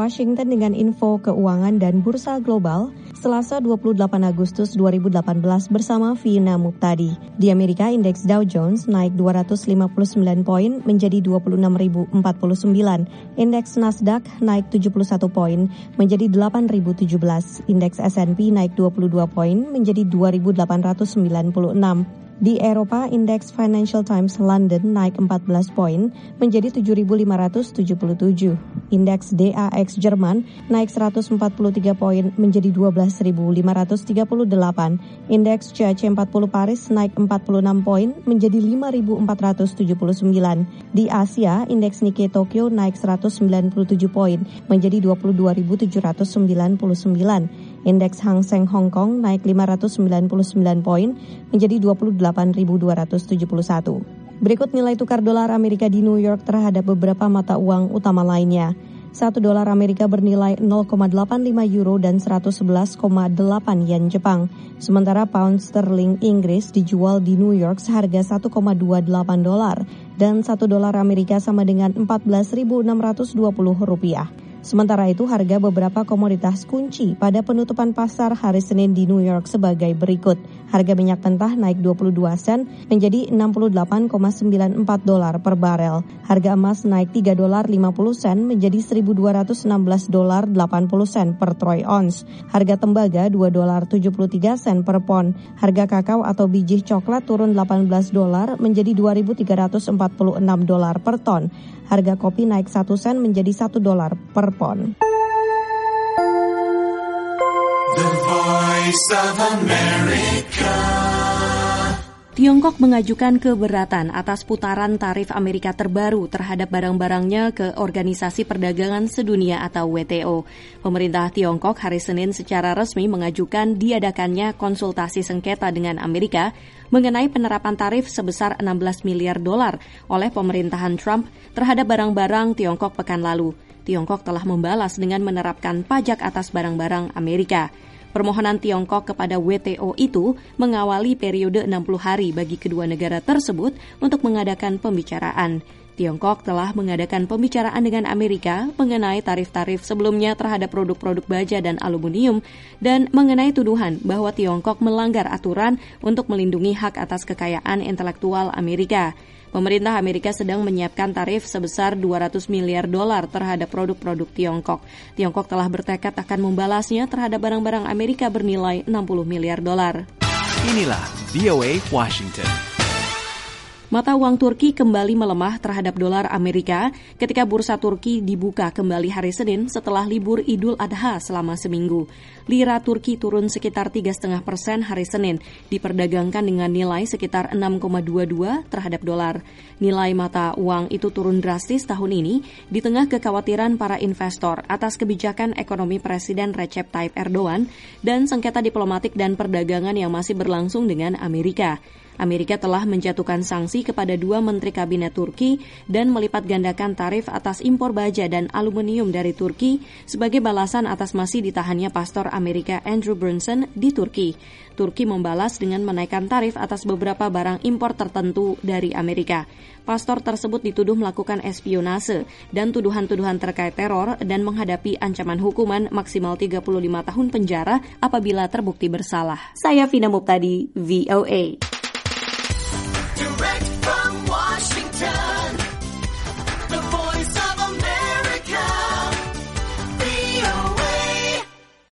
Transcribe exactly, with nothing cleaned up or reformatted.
Washington dengan info keuangan dan bursa global Selasa dua puluh delapan Agustus dua ribu delapan belas bersama Vina Muqtadi. Di Amerika, indeks Dow Jones naik dua ratus lima puluh sembilan poin menjadi dua puluh enam ribu empat puluh sembilan. Indeks Nasdaq naik tujuh puluh satu poin menjadi delapan ribu tujuh belas. Indeks S and P naik dua puluh dua poin menjadi dua ribu delapan ratus sembilan puluh enam. Di Eropa, indeks Financial Times London naik empat belas poin menjadi tujuh ribu lima ratus tujuh puluh tujuh. Indeks D A X Jerman naik seratus empat puluh tiga poin menjadi dua belas ribu lima ratus tiga puluh delapan. Indeks C A C empat puluh Paris naik empat puluh enam poin menjadi lima ribu empat ratus tujuh puluh sembilan. Di Asia, indeks Nikkei Tokyo naik seratus sembilan puluh tujuh poin menjadi dua puluh dua ribu tujuh ratus sembilan puluh sembilan. Indeks Hang Seng Hong Kong naik lima ratus sembilan puluh sembilan poin menjadi dua puluh delapan ribu dua ratus tujuh puluh satu. Berikut nilai tukar dolar Amerika di New York terhadap beberapa mata uang utama lainnya. Satu dolar Amerika bernilai nol koma delapan lima euro dan seratus sebelas koma delapan yen Jepang. Sementara pound sterling Inggris dijual di New York seharga satu koma dua delapan dolar dan satu dolar Amerika sama dengan empat belas ribu enam ratus dua puluh rupiah. Sementara itu, harga beberapa komoditas kunci pada penutupan pasar hari Senin di New York sebagai berikut. Harga minyak mentah naik dua puluh dua sen menjadi enam puluh delapan koma sembilan empat dolar per barel. Harga emas naik tiga dolar lima puluh sen menjadi seribu dua ratus enam belas dolar delapan puluh sen per troy ounce. Harga tembaga dua dolar tujuh puluh tiga sen per pon. Harga kakao atau biji coklat turun delapan belas dolar menjadi dua ribu tiga ratus empat puluh enam dolar per ton. Harga kopi naik satu sen menjadi satu dolar per pon. The Voice of America. Tiongkok mengajukan keberatan atas putaran tarif Amerika terbaru terhadap barang-barangnya ke Organisasi Perdagangan Sedunia atau W T O. Pemerintah Tiongkok hari Senin secara resmi mengajukan diadakannya konsultasi sengketa dengan Amerika mengenai penerapan tarif sebesar enam belas miliar dolar oleh pemerintahan Trump terhadap barang-barang Tiongkok pekan lalu. Tiongkok telah membalas dengan menerapkan pajak atas barang-barang Amerika. Permohonan Tiongkok kepada W T O itu mengawali periode enam puluh hari bagi kedua negara tersebut untuk mengadakan pembicaraan. Tiongkok telah mengadakan pembicaraan dengan Amerika mengenai tarif-tarif sebelumnya terhadap produk-produk baja dan aluminium dan mengenai tuduhan bahwa Tiongkok melanggar aturan untuk melindungi hak atas kekayaan intelektual Amerika. Pemerintah Amerika sedang menyiapkan tarif sebesar dua ratus miliar dolar terhadap produk-produk Tiongkok. Tiongkok telah bertekad akan membalasnya terhadap barang-barang Amerika bernilai enam puluh miliar dolar. Inilah V O A Washington. Mata uang Turki kembali melemah terhadap dolar Amerika ketika bursa Turki dibuka kembali hari Senin setelah libur Idul Adha selama seminggu. Lira Turki turun sekitar tiga koma lima persen hari Senin, diperdagangkan dengan nilai sekitar enam koma dua dua terhadap dolar. Nilai mata uang itu turun drastis tahun ini di tengah kekhawatiran para investor atas kebijakan ekonomi Presiden Recep Tayyip Erdogan dan sengketa diplomatik dan perdagangan yang masih berlangsung dengan Amerika. Amerika telah menjatuhkan sanksi kepada dua menteri kabinet Turki dan melipat gandakan tarif atas impor baja dan aluminium dari Turki sebagai balasan atas masih ditahannya pastor Amerika Andrew Brunson di Turki. Turki membalas dengan menaikkan tarif atas beberapa barang impor tertentu dari Amerika. Pastor tersebut dituduh melakukan espionase dan tuduhan-tuduhan terkait teror dan menghadapi ancaman hukuman maksimal tiga puluh lima tahun penjara apabila terbukti bersalah. Saya Vina Muqtadi, V O A.